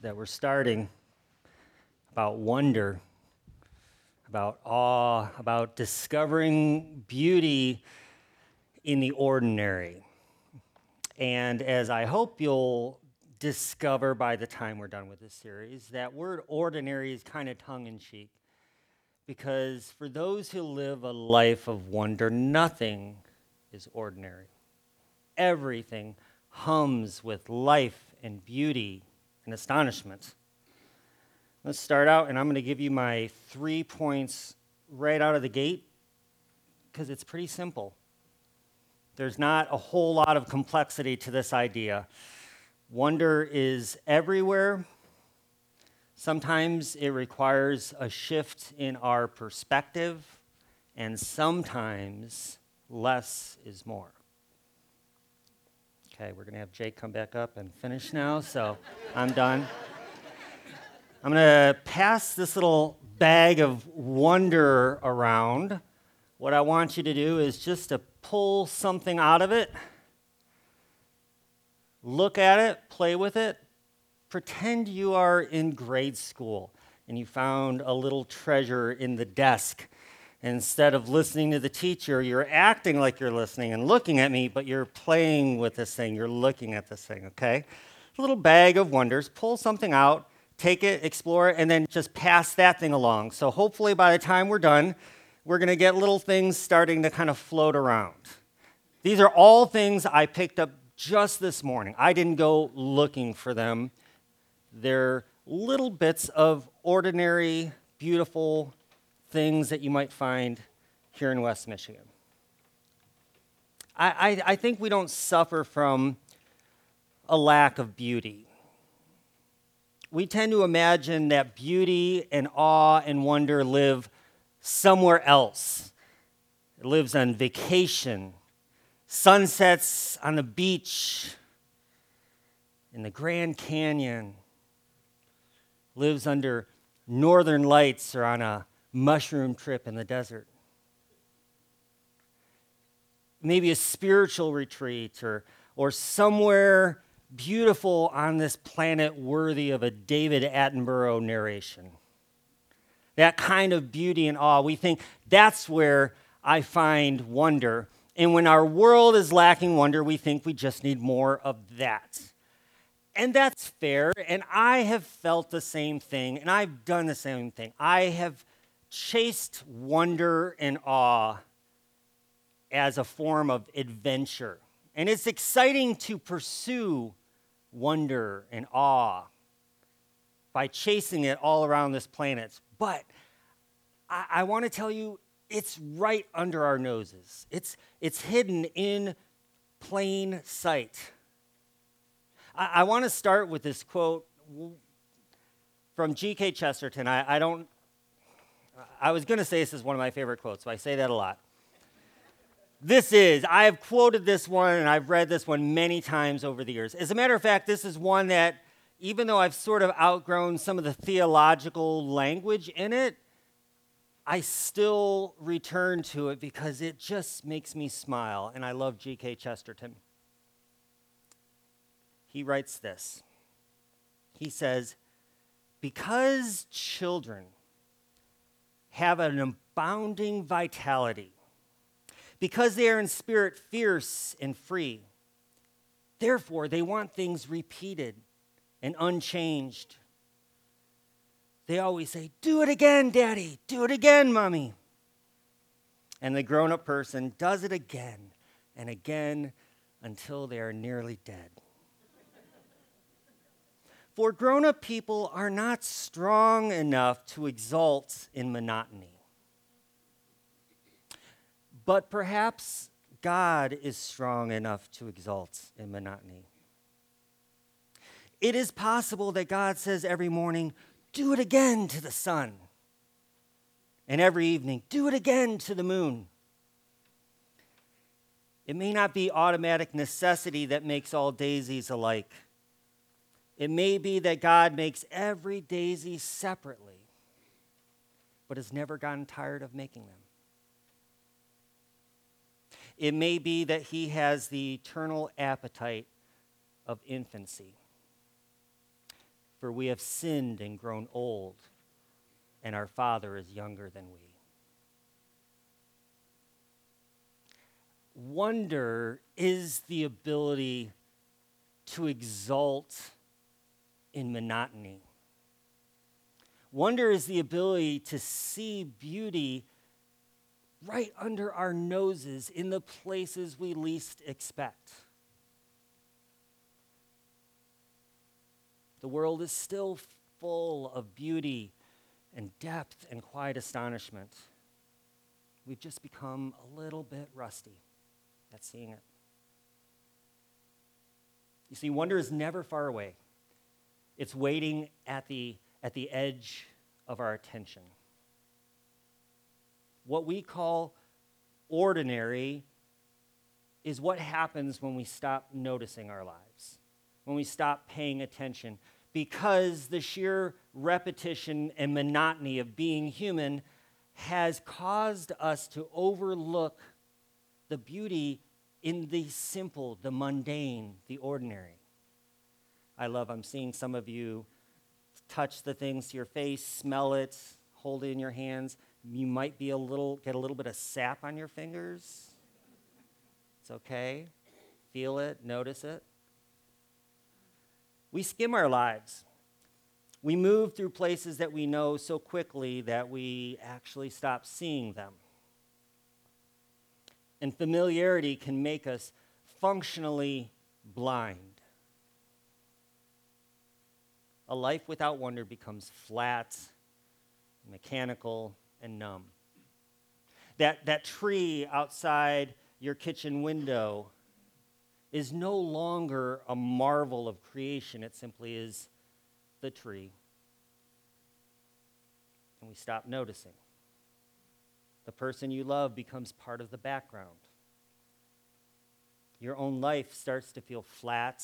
that we're starting about wonder, about awe, about discovering beauty in the ordinary. And as I hope you'll discover by the time we're done with this series, that word ordinary is kind of tongue in cheek. Because for those who live a life of wonder, nothing is ordinary. Everything hums with life and beauty and astonishment. Let's start out, and I'm going to give you my 3 points right out of the gate because it's pretty simple. There's not a whole lot of complexity to this idea. Wonder is everywhere. Sometimes it requires a shift in our perspective, and sometimes less is more. Okay, we're going to have Jake come back up and finish now, so I'm done. I'm going to pass this little bag of wonder around. What I want you to do is just to pull something out of it, look at it, play with it, pretend you are in grade school and you found a little treasure in the desk. Instead of listening to the teacher, you're acting like you're listening and looking at me, but you're playing with this thing. You're looking at this thing, okay? A little bag of wonders. Pull something out, take it, explore it, and then just pass that thing along. So hopefully by the time we're done, we're going to get little things starting to kind of float around. These are all things I picked up just this morning. I didn't go looking for them. They're little bits of ordinary, beautiful things that you might find here in West Michigan. I think we don't suffer from a lack of beauty. We tend to imagine that beauty and awe and wonder live somewhere else. It lives on vacation, sunsets on the beach, in the Grand Canyon, lives under northern lights or on a mushroom trip in the desert. Maybe a spiritual retreat or somewhere beautiful on this planet worthy of a David Attenborough narration. That kind of beauty and awe, we think that's where I find wonder. And when our world is lacking wonder, we think we just need more of that. And that's fair, and I have felt the same thing, and I've done the same thing. I have chased wonder and awe as a form of adventure. And it's exciting to pursue wonder and awe by chasing it all around this planet. But I want to tell you, it's right under our noses. It's hidden in plain sight. I want to start with this quote from G.K. Chesterton. I was going to say this is one of my favorite quotes, so I say that a lot. I have quoted this one and I've read this one many times over the years. As a matter of fact, this is one that, even though I've sort of outgrown some of the theological language in it, I still return to it because it just makes me smile, and I love G.K. Chesterton. He writes this. He says, because children have an abounding vitality, because they are in spirit fierce and free, therefore they want things repeated and unchanged. They always say, do it again, Daddy, do it again, Mommy. And the grown-up person does it again and again until they are nearly dead. For grown-up people are not strong enough to exult in monotony. But perhaps God is strong enough to exult in monotony. It is possible that God says every morning, do it again to the sun. And every evening, do it again to the moon. It may not be automatic necessity that makes all daisies alike. It may be that God makes every daisy separately, but has never gotten tired of making them. It may be that he has the eternal appetite of infancy. for we have sinned and grown old, and our Father is younger than we. Wonder is the ability to exult in monotony. Wonder is the ability to see beauty right under our noses in the places we least expect. The world is still full of beauty and depth and quiet astonishment. We've just become a little bit rusty at seeing it. You see, wonder is never far away. It's waiting at the edge of our attention. What we call ordinary is what happens when we stop noticing our lives, when we stop paying attention, because the sheer repetition and monotony of being human has caused us to overlook the beauty in the simple, the mundane, the ordinary. I'm seeing some of you touch the things to your face, smell it, hold it in your hands. You might get a little bit of sap on your fingers. It's okay. Feel it, notice it. We skim our lives. We move through places that we know so quickly that we actually stop seeing them. And familiarity can make us functionally blind. A life without wonder becomes flat, mechanical, and numb. That tree outside your kitchen window is no longer a marvel of creation. It simply is the tree. And we stop noticing. The person you love becomes part of the background. Your own life starts to feel flat,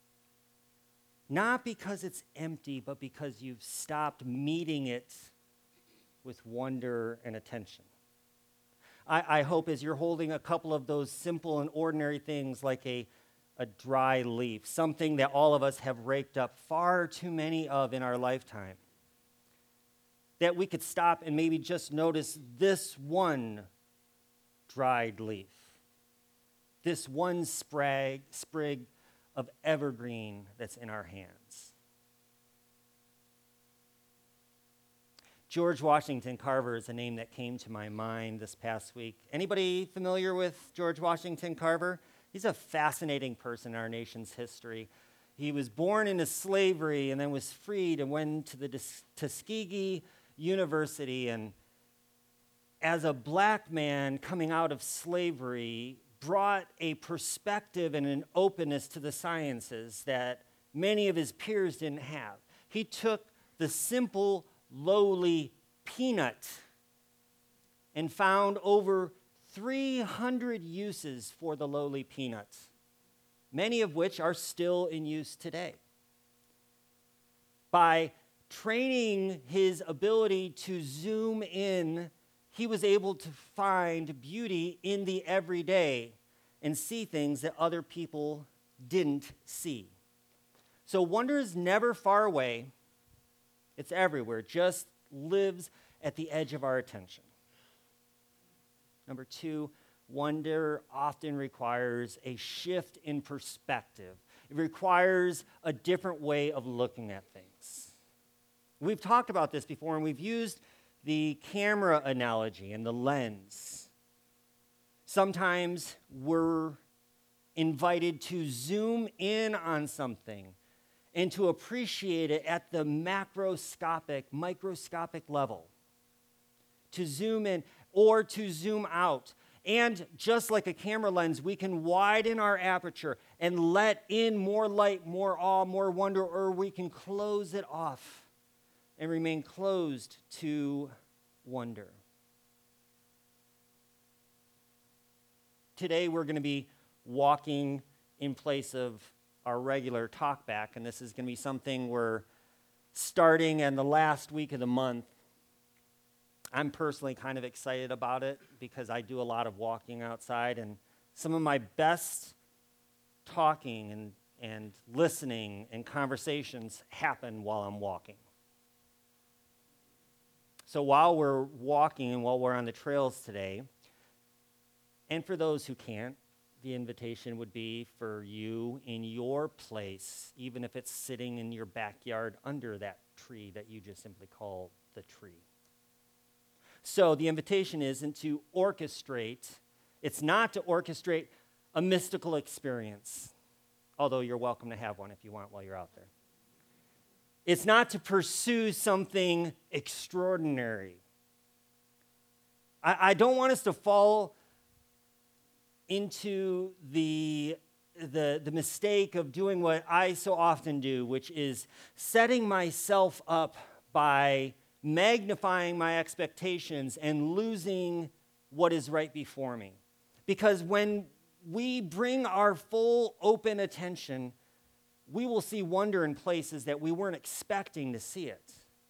not because it's empty, but because you've stopped meeting it with wonder and attention. I hope as you're holding a couple of those simple and ordinary things like a dry leaf, something that all of us have raked up far too many of in our lifetime, that we could stop and maybe just notice this one dried leaf, this one sprig of evergreen that's in our hands. George Washington Carver is a name that came to my mind this past week. Anybody familiar with George Washington Carver? He's a fascinating person in our nation's history. He was born into slavery and then was freed and went to the Tuskegee University, and as a black man coming out of slavery, brought a perspective and an openness to the sciences that many of his peers didn't have. He took the simple, lowly peanut and found over 300 uses for the lowly peanut, many of which are still in use today. By training his ability to zoom in, he was able to find beauty in the everyday and see things that other people didn't see. So wonder is never far away. It's everywhere. It just lives at the edge of our attention. Number two, wonder often requires a shift in perspective. It requires a different way of looking at things. We've talked about this before, and we've used the camera analogy and the lens. Sometimes we're invited to zoom in on something and to appreciate it at the macroscopic, microscopic level. To zoom in or to zoom out. And just like a camera lens, we can widen our aperture and let in more light, more awe, more wonder, or we can close it off and remain closed to wonder. Today we're going to be walking in place of our regular talk back, and this is going to be something we're starting in the last week of the month. I'm personally kind of excited about it because I do a lot of walking outside, and some of my best talking and listening and conversations happen while I'm walking. So while we're walking and while we're on the trails today, and for those who can't, the invitation would be for you in your place, even if it's sitting in your backyard under that tree that you just simply call the tree. So the invitation isn't to orchestrate, it's not to orchestrate a mystical experience, although you're welcome to have one if you want while you're out there. It's not to pursue something extraordinary. I don't want us to fall into the mistake of doing what I so often do, which is setting myself up by magnifying my expectations and losing what is right before me. Because when we bring our full open attention, we will see wonder in places that we weren't expecting to see it.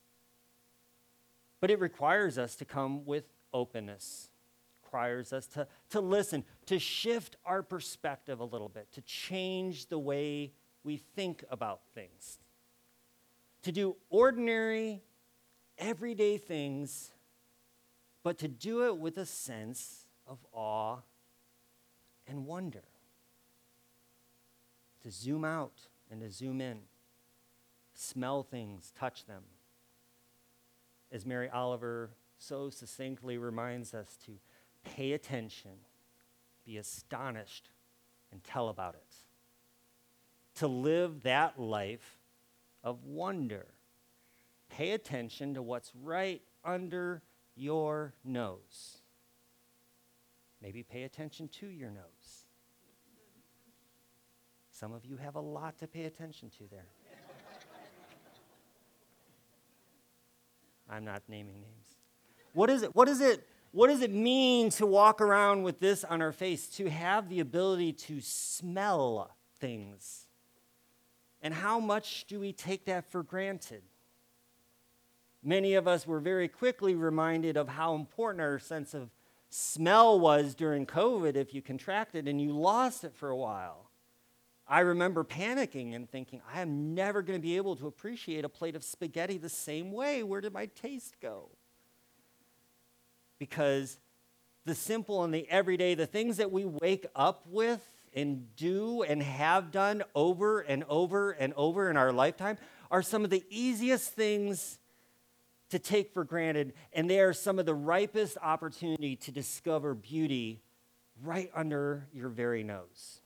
But it requires us to come with openness. Requires us to listen, to shift our perspective a little bit, to change the way we think about things, to do ordinary, everyday things, but to do it with a sense of awe and wonder, to zoom out and to zoom in, smell things, touch them. As Mary Oliver so succinctly reminds us to pay attention, be astonished, and tell about it. To live that life of wonder. Pay attention to what's right under your nose. Maybe pay attention to your nose. Some of you have a lot to pay attention to there. I'm not naming names. What does it mean to walk around with this on our face, to have the ability to smell things? And how much do we take that for granted? Many of us were very quickly reminded of how important our sense of smell was during COVID if you contracted and you lost it for a while. I remember panicking and thinking, I am never going to be able to appreciate a plate of spaghetti the same way. Where did my taste go? Because the simple and the everyday, the things that we wake up with and do and have done over and over and over in our lifetime are some of the easiest things to take for granted, and they are some of the ripest opportunity to discover beauty right under your very nose.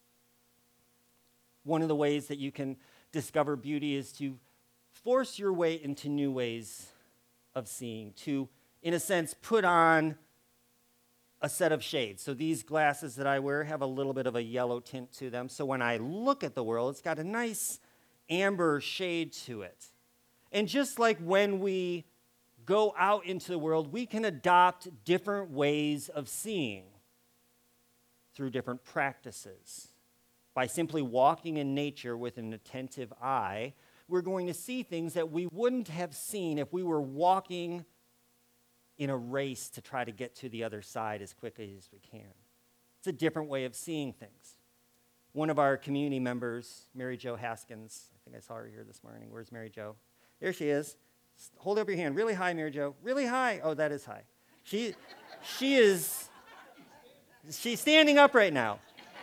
One of the ways that you can discover beauty is to force your way into new ways of seeing, to, in a sense, put on a set of shades. So these glasses that I wear have a little bit of a yellow tint to them. So when I look at the world, it's got a nice amber shade to it. And just like when we go out into the world, we can adopt different ways of seeing through different practices. By simply walking in nature with an attentive eye, we're going to see things that we wouldn't have seen if we were walking in a race to try to get to the other side as quickly as we can. It's a different way of seeing things. One of our community members, Mary Jo Haskins, I think I saw her here this morning. Where's Mary Jo? There she is. Hold up your hand really high, Mary Jo. Really high. Oh, that is high. She's standing up right now.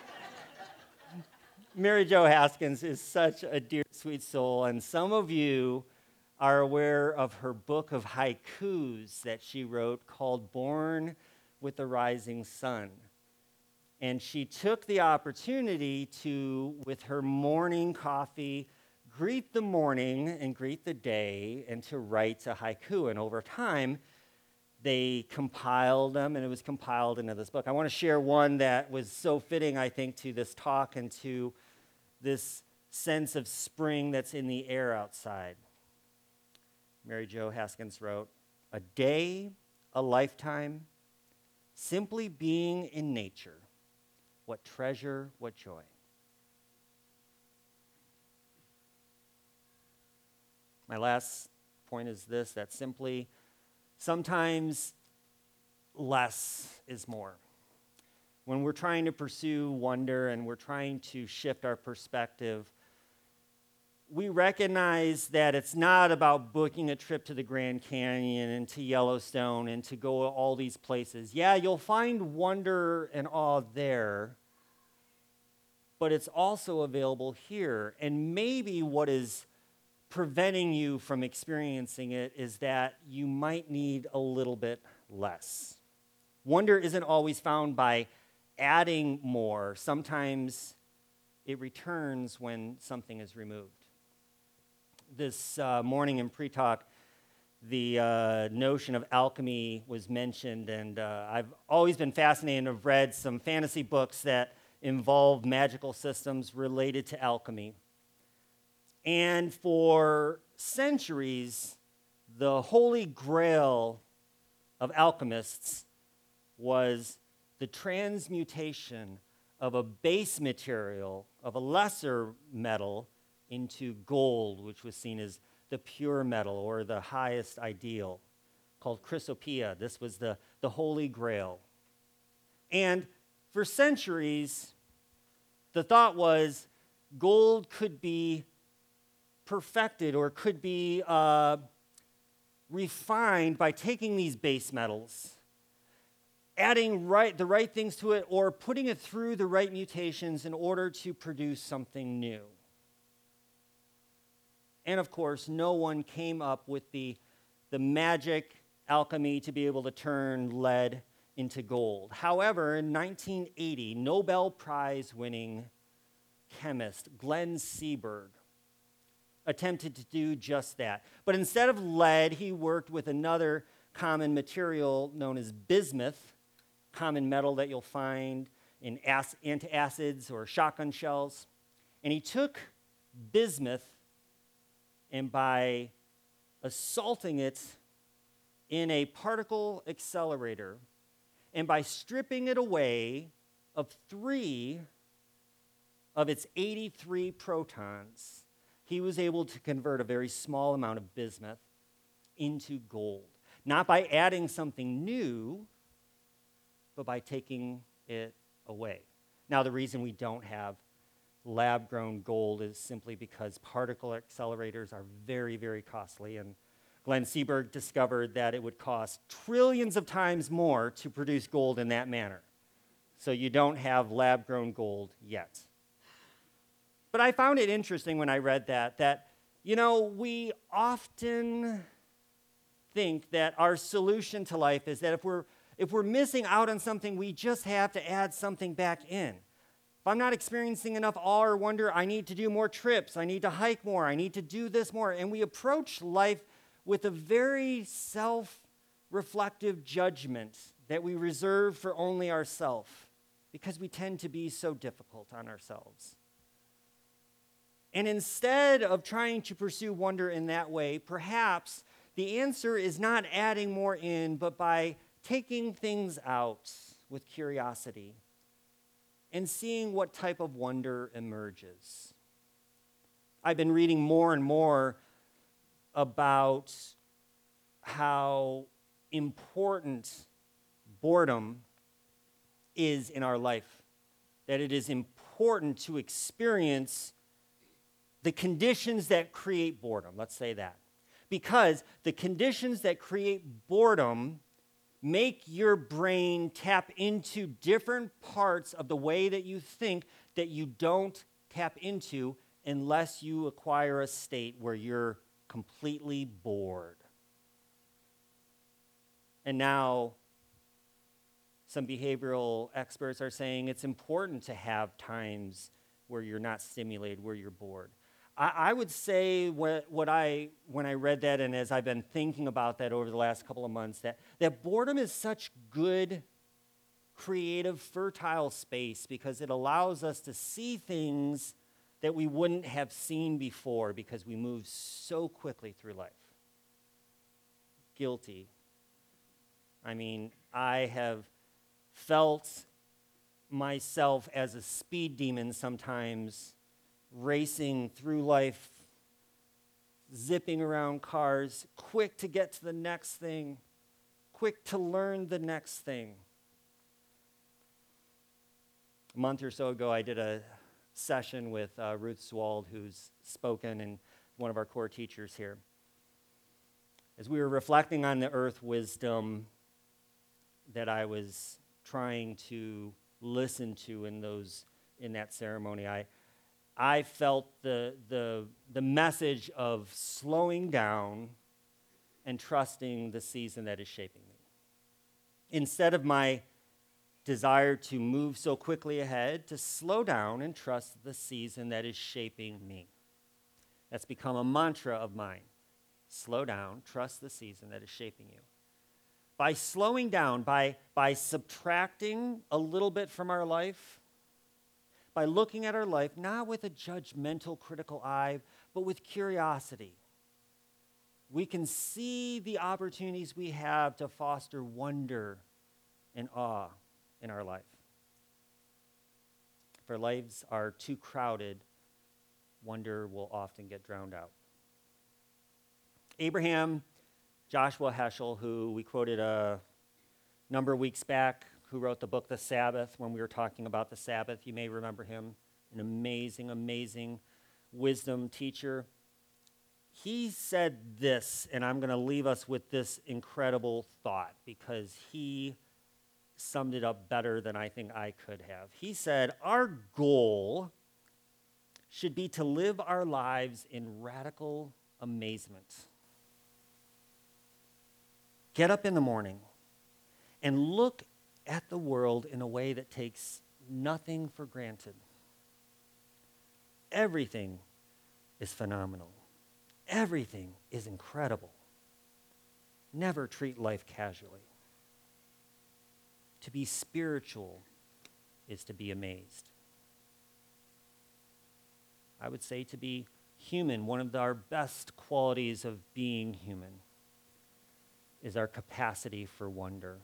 Mary Jo Haskins is such a dear, sweet soul, and some of you are aware of her book of haikus that she wrote called Born with the Rising Sun. And she took the opportunity to, with her morning coffee, greet the morning and greet the day and to write a haiku. And over time, they compiled them, and it was compiled into this book. I want to share one that was so fitting, I think, to this talk and to this sense of spring that's in the air outside. Mary Jo Haskins wrote, "A day, a lifetime, simply being in nature. What treasure, what joy." My last point is this, that simply, sometimes less is more. when we're trying to pursue wonder and we're trying to shift our perspective, we recognize that it's not about booking a trip to the Grand Canyon and to Yellowstone and to go to all these places. Yeah, you'll find wonder and awe there, but it's also available here. And maybe what is preventing you from experiencing it is that you might need a little bit less. Wonder isn't always found by adding more. Sometimes it returns when something is removed. This morning in pre-talk, the notion of alchemy was mentioned, and I've always been fascinated and have read some fantasy books that involve magical systems related to alchemy. And for centuries, the holy grail of alchemists was the transmutation of a base material, of a lesser metal, into gold, which was seen as the pure metal or the highest ideal, called chrysopoeia. This was the holy grail. And for centuries, the thought was gold could be perfected or could be refined by taking these base metals, adding the right things to it, or putting it through the right mutations in order to produce something new. And of course, no one came up with the magic alchemy to be able to turn lead into gold. However, in 1980, Nobel Prize-winning chemist Glenn Seaborg attempted to do just that. But instead of lead, he worked with another common material known as bismuth, common metal that you'll find in antacids or shotgun shells. And he took bismuth, and by assaulting it in a particle accelerator, and by stripping it away of 3 of its 83 protons, he was able to convert a very small amount of bismuth into gold. Not by adding something new, but by taking it away. Now, the reason we don't have lab-grown gold is simply because particle accelerators are very, very costly, and Glenn Seaborg discovered that it would cost trillions of times more to produce gold in that manner. So you don't have lab-grown gold yet. But I found it interesting when I read that, we often think that our solution to life is that if we're missing out on something, we just have to add something back in. If I'm not experiencing enough awe or wonder, I need to do more trips, I need to hike more, I need to do this more. And we approach life with a very self-reflective judgment that we reserve for only ourselves, because we tend to be so difficult on ourselves. And instead of trying to pursue wonder in that way, perhaps the answer is not adding more in, but by taking things out with curiosity and seeing what type of wonder emerges. I've been reading more and more about how important boredom is in our life, that it is important to experience the conditions that create boredom, let's say that. Because the conditions that create boredom make your brain tap into different parts of the way that you think that you don't tap into unless you acquire a state where you're completely bored. And now, some behavioral experts are saying it's important to have times where you're not stimulated, where you're bored. I would say when I read that, and as I've been thinking about that over the last couple of months, that boredom is such good, creative, fertile space because it allows us to see things that we wouldn't have seen before because we move so quickly through life. Guilty. I mean, I have felt myself as a speed demon sometimes, racing through life, zipping around cars, quick to get to the next thing, quick to learn the next thing. A month or so ago, I did a session with Ruth Swald, who's spoken and one of our core teachers here. As we were reflecting on the earth wisdom that I was trying to listen to in that ceremony, I felt the message of slowing down and trusting the season that is shaping me. Instead of my desire to move so quickly ahead, to slow down and trust the season that is shaping me. That's become a mantra of mine. Slow down, trust the season that is shaping you. By slowing down, by subtracting a little bit from our life, by looking at our life not with a judgmental, critical eye, but with curiosity, we can see the opportunities we have to foster wonder and awe in our life. If our lives are too crowded, wonder will often get drowned out. Abraham Joshua Heschel, who we quoted a number of weeks back, who wrote the book The Sabbath, when we were talking about the Sabbath, you may remember him, an amazing, amazing wisdom teacher. He said this, and I'm going to leave us with this incredible thought because he summed it up better than I think I could have. He said, our goal should be to live our lives in radical amazement. Get up in the morning and look at the world in a way that takes nothing for granted. Everything is phenomenal. Everything is incredible. Never treat life casually. To be spiritual is to be amazed. I would say to be human, one of our best qualities of being human is our capacity for wonder.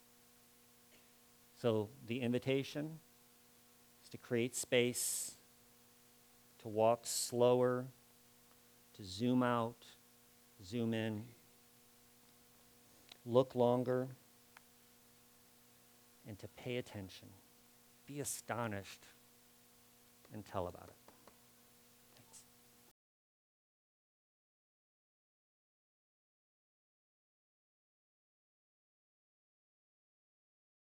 So the invitation is to create space, to walk slower, to zoom out, zoom in, look longer, and to pay attention. Be astonished and tell about it.